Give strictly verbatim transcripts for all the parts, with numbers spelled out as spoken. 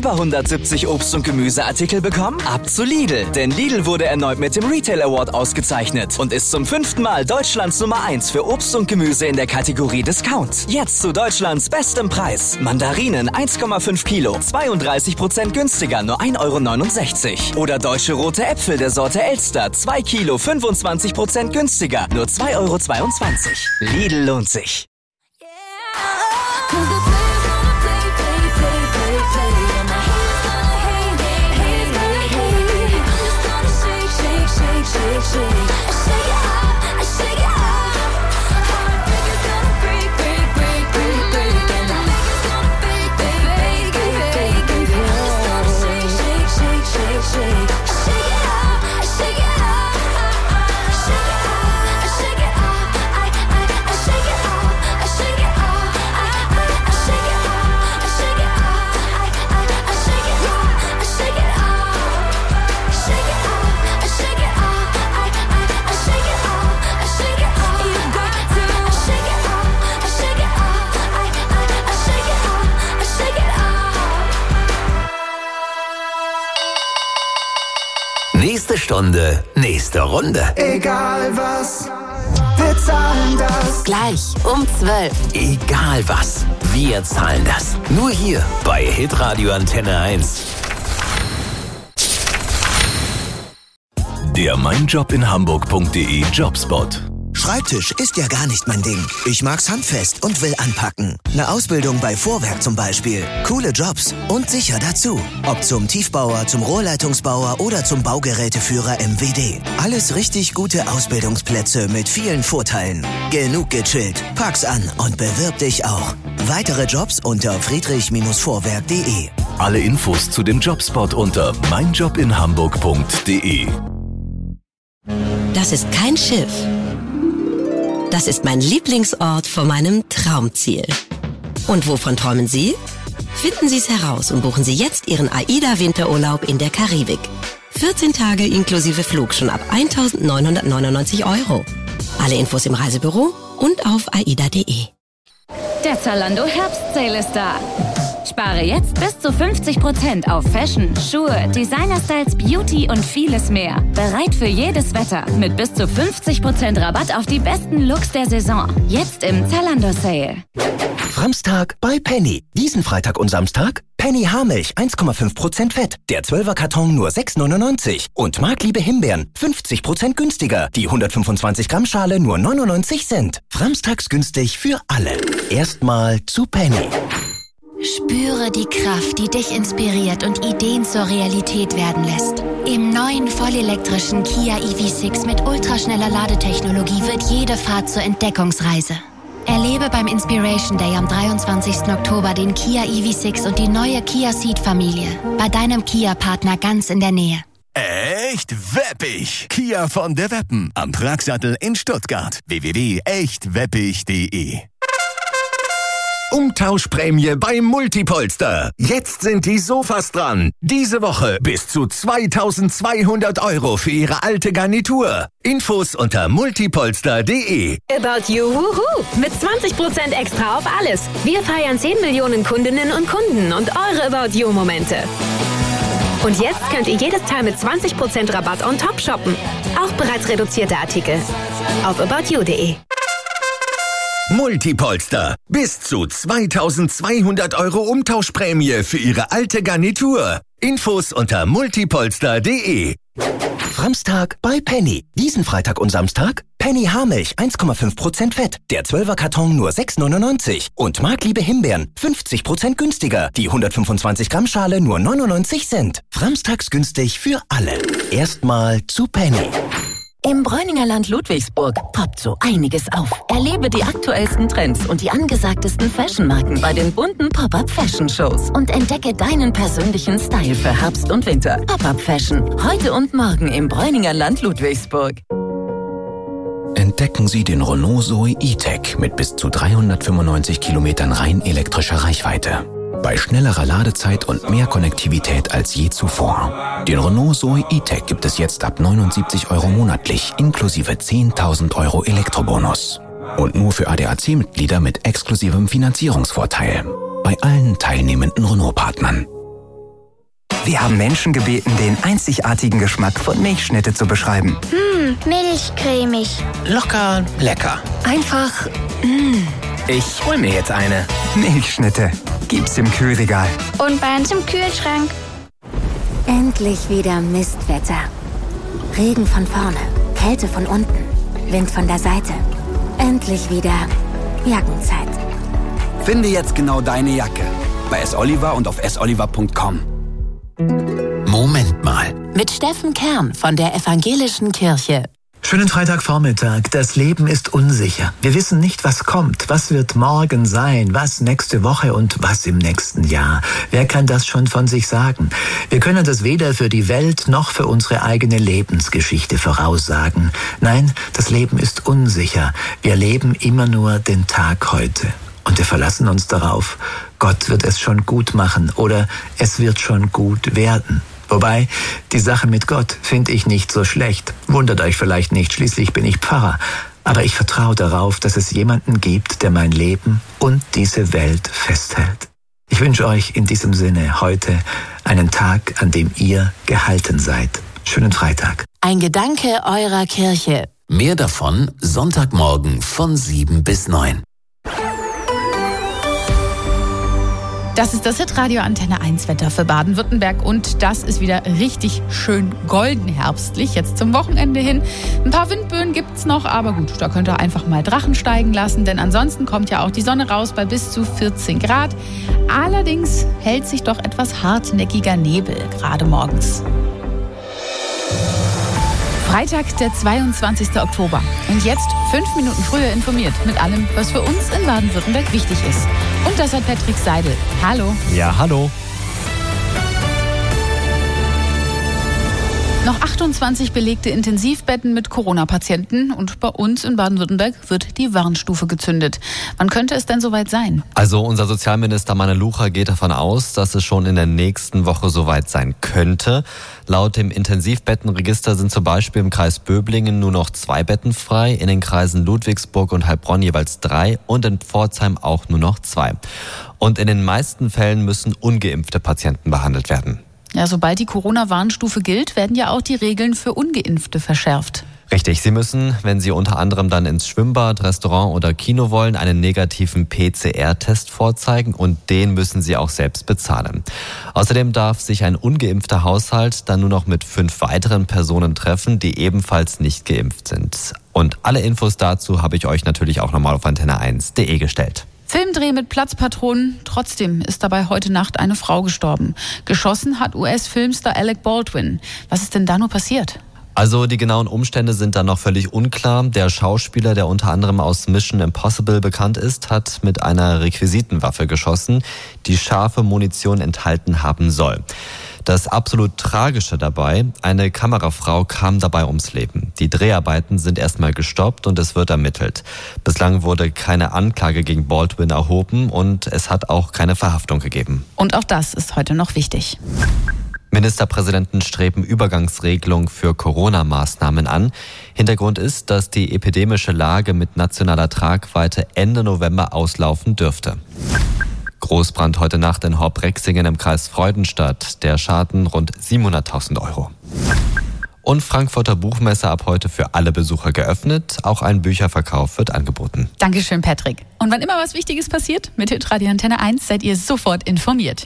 über hundertsiebzig Obst- und Gemüseartikel bekommen? Ab zu Lidl, denn Lidl wurde erneut mit dem Retail Award ausgezeichnet und ist zum fünften Mal Deutschlands Nummer eins für Obst und Gemüse in der Kategorie Discount. Jetzt zu Deutschlands bestem Preis. Mandarinen eins Komma fünf Kilo, zweiunddreißig Prozent günstiger, nur ein Euro neunundsechzig. Oder deutsche rote Äpfel der Sorte Elster, zwei Kilo, fünfundzwanzig Prozent günstiger, nur zwei Euro zweiundzwanzig. Lidl lohnt sich. Nächste Stunde, nächste Runde. Egal was, wir zahlen das. Gleich um zwölf. Egal was, wir zahlen das. Nur hier bei Hitradio Antenne eins. Der mein Job in Hamburg punkt de Jobspot. Schreibtisch ist ja gar nicht mein Ding. Ich mag's handfest und will anpacken. Eine Ausbildung bei Vorwerk zum Beispiel. Coole Jobs und sicher dazu. Ob zum Tiefbauer, zum Rohrleitungsbauer oder zum Baugeräteführer M W D. Alles richtig gute Ausbildungsplätze mit vielen Vorteilen. Genug gechillt. Pack's an und bewirb dich auch. Weitere Jobs unter friedrich Vorwerk punkt de. Alle Infos zu dem Jobspot unter mein Job in Hamburg punkt de. Das ist kein Schiff. Das ist mein Lieblingsort vor meinem Traumziel. Und wovon träumen Sie? Finden Sie es heraus und buchen Sie jetzt Ihren AIDA-Winterurlaub in der Karibik. vierzehn Tage inklusive Flug schon ab eintausendneunhundertneunundneunzig Euro. Alle Infos im Reisebüro und auf aida punkt de. Der Zalando Herbst-Sale ist da. Spare jetzt bis zu fünfzig Prozent auf Fashion, Schuhe, Designer-Styles, Beauty und vieles mehr. Bereit für jedes Wetter mit bis zu fünfzig Prozent Rabatt auf die besten Looks der Saison. Jetzt im Zalando Sale. Samstag bei Penny. Diesen Freitag und Samstag Penny Haarmilch eins Komma fünf Prozent Fett. Der zwölfer Karton nur sechs neunundneunzig. Und Markliebe Himbeeren fünfzig Prozent günstiger. Die hundertfünfundzwanzig Gramm Schale nur neunundneunzig Cent. Samstags günstig für alle. Erstmal zu Penny. Spüre die Kraft, die dich inspiriert und Ideen zur Realität werden lässt. Im neuen vollelektrischen Kia E V sechs mit ultraschneller Ladetechnologie wird jede Fahrt zur Entdeckungsreise. Erlebe beim Inspiration Day am dreiundzwanzigsten Oktober den Kia E V sechs und die neue Kia Ceed-Familie bei deinem Kia-Partner ganz in der Nähe. Echt weppig! Kia von der Weppen am Pragsattel in Stuttgart. w w w punkt echt weppig punkt de. Umtauschprämie bei Multipolster. Jetzt sind die Sofas dran. Diese Woche bis zu zweitausendzweihundert Euro für Ihre alte Garnitur. Infos unter multipolster punkt de. About You, wuhu! Mit zwanzig Prozent extra auf alles. Wir feiern zehn Millionen Kundinnen und Kunden und eure About You-Momente. Und jetzt könnt ihr jedes Teil mit zwanzig Prozent Rabatt on top shoppen. Auch bereits reduzierte Artikel. Auf about you punkt de. Multipolster. Bis zu zweitausendzweihundert Euro Umtauschprämie für Ihre alte Garnitur. Infos unter multipolster punkt de. Samstag bei Penny. Diesen Freitag und Samstag Penny Haarmilch eins Komma fünf Prozent Fett. Der zwölfer Karton nur sechs neunundneunzig. Und Markliebe Himbeeren fünfzig Prozent günstiger. Die hundertfünfundzwanzig Gramm Schale nur neunundneunzig Cent. Samstags günstig für alle. Erstmal zu Penny. Im Bräuninger Land Ludwigsburg poppt so einiges auf. Erlebe die aktuellsten Trends und die angesagtesten Fashion-Marken bei den bunten Pop-Up-Fashion-Shows und entdecke deinen persönlichen Style für Herbst und Winter. Pop-Up Fashion, heute und morgen im Bräuninger Land Ludwigsburg. Entdecken Sie den Renault Zoe E-Tech mit bis zu dreihundertfünfundneunzig Kilometern rein elektrischer Reichweite. Bei schnellerer Ladezeit und mehr Konnektivität als je zuvor. Den Renault Zoe E-Tech gibt es jetzt ab neunundsiebzig Euro monatlich, inklusive zehntausend Euro Elektrobonus. Und nur für A D A C-Mitglieder mit exklusivem Finanzierungsvorteil. Bei allen teilnehmenden Renault-Partnern. Wir haben Menschen gebeten, den einzigartigen Geschmack von Milchschnitte zu beschreiben. Hm, milchcremig. Locker lecker. Einfach, mh. Ich hol mir jetzt eine. Milchschnitte. Gibt's im Kühlregal. Und bei uns im Kühlschrank. Endlich wieder Mistwetter. Regen von vorne, Kälte von unten, Wind von der Seite. Endlich wieder Jackenzeit. Finde jetzt genau deine Jacke. Bei S. Oliver und auf s oliver punkt com. Moment mal. Mit Steffen Kern von der Evangelischen Kirche. Schönen Freitagvormittag. Das Leben ist unsicher. Wir wissen nicht, was kommt. Was wird morgen sein? Was nächste Woche und was im nächsten Jahr? Wer kann das schon von sich sagen? Wir können das weder für die Welt noch für unsere eigene Lebensgeschichte voraussagen. Nein, das Leben ist unsicher. Wir leben immer nur den Tag heute. Und wir verlassen uns darauf, Gott wird es schon gut machen oder es wird schon gut werden. Wobei, die Sache mit Gott finde ich nicht so schlecht. Wundert euch vielleicht nicht, schließlich bin ich Pfarrer. Aber ich vertraue darauf, dass es jemanden gibt, der mein Leben und diese Welt festhält. Ich wünsche euch in diesem Sinne heute einen Tag, an dem ihr gehalten seid. Schönen Freitag. Ein Gedanke eurer Kirche. Mehr davon Sonntagmorgen von sieben bis neun. Das ist das Hitradio Antenne eins Wetter für Baden-Württemberg und das ist wieder richtig schön golden herbstlich, jetzt zum Wochenende hin. Ein paar Windböen gibt's noch, aber gut, da könnt ihr einfach mal Drachen steigen lassen, denn ansonsten kommt ja auch die Sonne raus bei bis zu vierzehn Grad. Allerdings hält sich doch etwas hartnäckiger Nebel, gerade morgens. Freitag, der zweiundzwanzigster Oktober. Und jetzt fünf Minuten früher informiert mit allem, was für uns in Baden-Württemberg wichtig ist. Und das hat Patrick Seidel. Hallo. Ja, hallo. Noch achtundzwanzig belegte Intensivbetten mit Corona-Patienten und bei uns in Baden-Württemberg wird die Warnstufe gezündet. Wann könnte es denn soweit sein? Also unser Sozialminister Manne Lucha geht davon aus, dass es schon in der nächsten Woche soweit sein könnte. Laut dem Intensivbettenregister sind zum Beispiel im Kreis Böblingen nur noch zwei Betten frei, in den Kreisen Ludwigsburg und Heilbronn jeweils drei und in Pforzheim auch nur noch zwei. Und in den meisten Fällen müssen ungeimpfte Patienten behandelt werden. Ja, sobald die Corona-Warnstufe gilt, werden ja auch die Regeln für Ungeimpfte verschärft. Richtig, Sie müssen, wenn Sie unter anderem dann ins Schwimmbad, Restaurant oder Kino wollen, einen negativen P C R-Test vorzeigen und den müssen Sie auch selbst bezahlen. Außerdem darf sich ein ungeimpfter Haushalt dann nur noch mit fünf weiteren Personen treffen, die ebenfalls nicht geimpft sind. Und alle Infos dazu habe ich euch natürlich auch nochmal auf antenne eins punkt de gestellt. Filmdreh mit Platzpatronen. Trotzdem ist dabei heute Nacht eine Frau gestorben. Geschossen hat U S-Filmstar Alec Baldwin. Was ist denn da nur passiert? Also die genauen Umstände sind dann noch völlig unklar. Der Schauspieler, der unter anderem aus Mission Impossible bekannt ist, hat mit einer Requisitenwaffe geschossen, die scharfe Munition enthalten haben soll. Das absolut Tragische dabei, eine Kamerafrau kam dabei ums Leben. Die Dreharbeiten sind erstmal gestoppt und es wird ermittelt. Bislang wurde keine Anklage gegen Baldwin erhoben und es hat auch keine Verhaftung gegeben. Und auch das ist heute noch wichtig. Ministerpräsidenten streben Übergangsregelung für Corona-Maßnahmen an. Hintergrund ist, dass die epidemische Lage mit nationaler Tragweite Ende November auslaufen dürfte. Großbrand heute Nacht in Horb-Rexingen im Kreis Freudenstadt. Der Schaden rund siebenhunderttausend Euro. Und Frankfurter Buchmesse ab heute für alle Besucher geöffnet. Auch ein Bücherverkauf wird angeboten. Dankeschön, Patrick. Und wann immer was Wichtiges passiert, mit Hitradio Antenne eins seid ihr sofort informiert.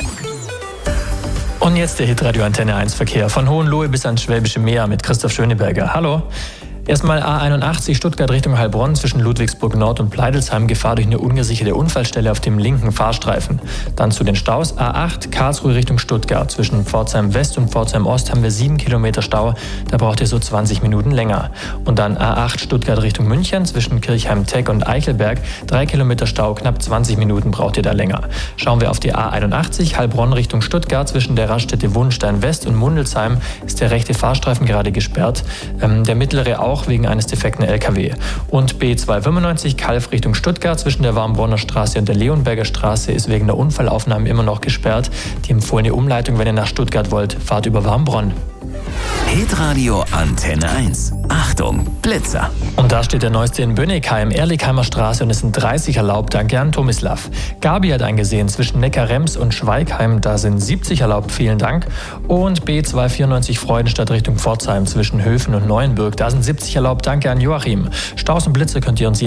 Und jetzt der Hitradio Antenne eins Verkehr von Hohenlohe bis ans Schwäbische Meer mit Christoph Schöneberger. Hallo. Erstmal A einundachtzig Stuttgart Richtung Heilbronn zwischen Ludwigsburg Nord und Pleidelsheim, Gefahr durch eine ungesicherte Unfallstelle auf dem linken Fahrstreifen. Dann zu den Staus A acht Karlsruhe Richtung Stuttgart. Zwischen Pforzheim West und Pforzheim Ost haben wir sieben Kilometer Stau, da braucht ihr so zwanzig Minuten länger. Und dann A acht Stuttgart Richtung München zwischen Kirchheim-Teck und Eichelberg, drei Kilometer Stau, knapp zwanzig Minuten braucht ihr da länger. Schauen wir auf die A einundachtzig Heilbronn Richtung Stuttgart zwischen der Raststätte Wunstein West und Mundelsheim ist der rechte Fahrstreifen gerade gesperrt, ähm, der mittlere auch wegen eines defekten L K W. Und B zweihundertfünfundneunzig Kalf Richtung Stuttgart zwischen der Warmbronner Straße und der Leonberger Straße ist wegen der Unfallaufnahmen immer noch gesperrt. Die empfohlene Umleitung, wenn ihr nach Stuttgart wollt, fahrt über Warmbronn. Hitradio Antenne eins. Achtung, Blitzer. Und da steht der neueste in Bönnigheim, Erlikheimer Straße, und es sind dreißig erlaubt. Danke an Tomislav. Gabi hat eingesehen, zwischen Neckarrems und Schweigheim, da sind siebzig erlaubt. Vielen Dank. Und B zweihundertvierundneunzig Freudenstadt Richtung Pforzheim zwischen Höfen und Neuenburg, da sind siebzig erlaubt. Danke an Joachim. Staus und Blitze könnt ihr uns